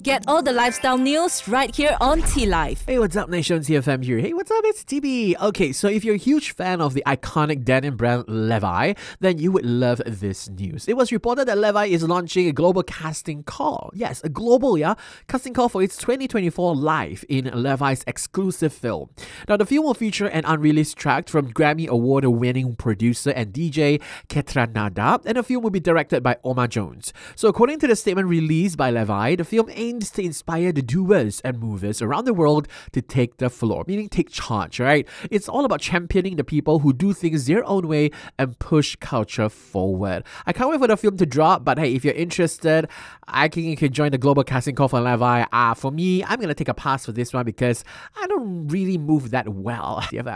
Get all the lifestyle news right here on T-Life. Hey, what's up, Nation? TFM here. Hey, what's up? It's TB. Okay, so if you're a huge fan of the iconic denim brand Levi, then you would love this news. It was reported that Levi is launching a global casting call. Yes, a global, casting call for its 2024 Life in Levi's exclusive film. Now, the film will feature an unreleased track from Grammy Award-winning producer and DJ Ketranada, and the film will be directed by Omar Jones. So, according to the statement released by Levi, the film aims to inspire the doers and movers around the world to take the floor, meaning take charge, right? It's all about championing the people who do things their own way and push culture forward. I can't wait for the film to drop, but hey, if you're interested, I think you can join the global casting call for Levi. For me, I'm going to take a pass for this one because I don't really move that well.